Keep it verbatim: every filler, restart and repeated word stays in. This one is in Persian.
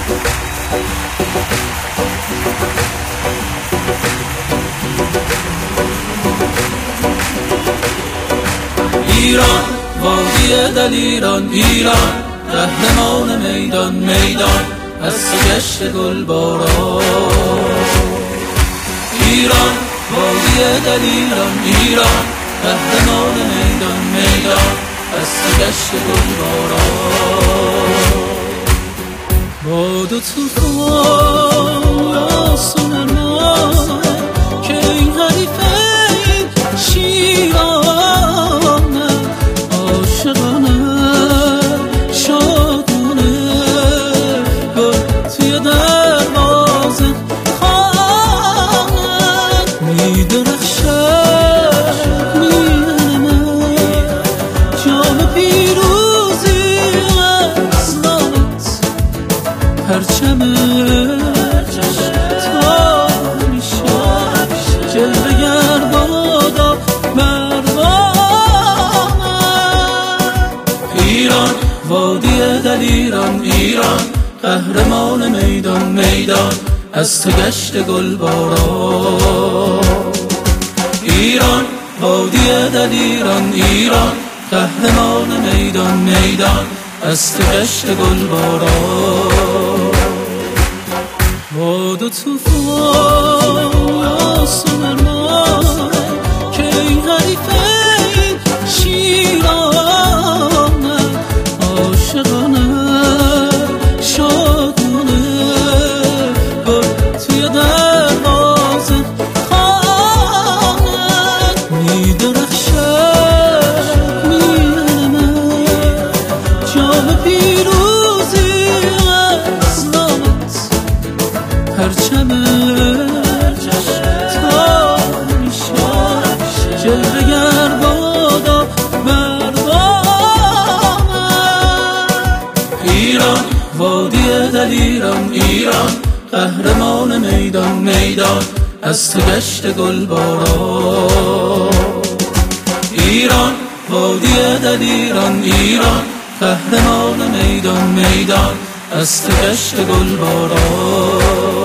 ایران وادی دلیران، ایران قهرمان میدان میدان از تو گشت گلباران. ایران وادی دلیران، ایران قهرمان میدان میدان از تو گشت گلباران. باد و طوفان آسمان ما که این حریفه شیران پرچم تا میشه جلوه گربادا مردان. ایران وادی دلیران، ایران قهرمان میدان میدان از تو گشت گلباران. ایران وادی دلیران، ایران قهرمان میدان میدان از تو گشت گلباران. باد و طوفان آسمان ما که این حریفه شیرانه عاشقانه شادونه گل توی دروازه خانه میدرخشه میرمه جام پیروزی از نامت پرچم تا میشه جلوه گربادا مردان. ایران وادی دلیران، ایران قهرمان میدان میدان از تو گشت گلباران. ایران وادی دلیران، ایران قهرمان میدان میدان از تو گشت گلباران.